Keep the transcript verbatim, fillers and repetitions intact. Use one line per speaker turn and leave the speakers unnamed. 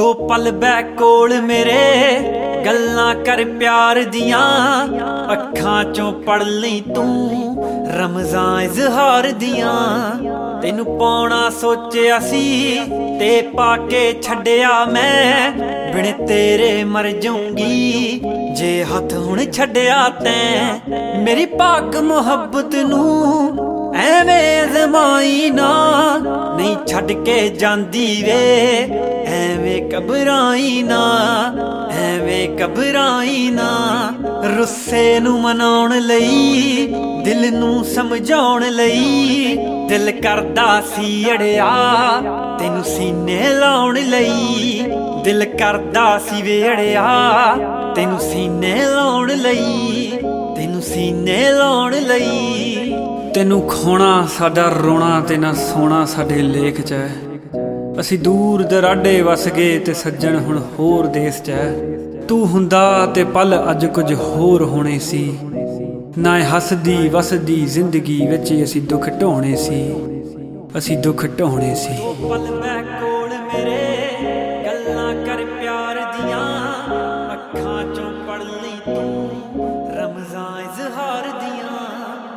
दो पल बै कोल मेरे गल्लां कर प्यार दियां अखां चों पढ़ लई तू रमज़ां इज़हार दियां तेनू पाउणा सोचिया सी ते पाके छड्डिया मैं बिन तेरे मर जाऊंगी जे हथ हुण छड्डिया तैं मेरी पाक मुहब्बत नू ਐਵੇਂ ਜ਼ਮਾਈ ਨਾ नहीं छड़ के जांदी वे ਐਵੇਂ घबराई ना ਐਵੇਂ घबराई ना रुस्से नू मनाउण लई दिल नू समझाउण लई दिल करदा सी अड़िया तैनू सीने लाउण लई दिल करदा सी वे अड़िया तैनू सीने लाउण लई तैनू सीने लाउण लई तेनू खोना साडा रोना ते ना सोना साडे लेख च है असी दूर दराडे वस गए ते सज्जन हुण होर देश च है तू हुंदा ते पल अज कुछ होर होने सी ना हसदी वसदी जिंदगी विच असी दुख ढोने सी असी दुख ढोने सी पल मैं कोल मेरे गल्लां कर प्यार दियां अखां चों पढ़ लई तू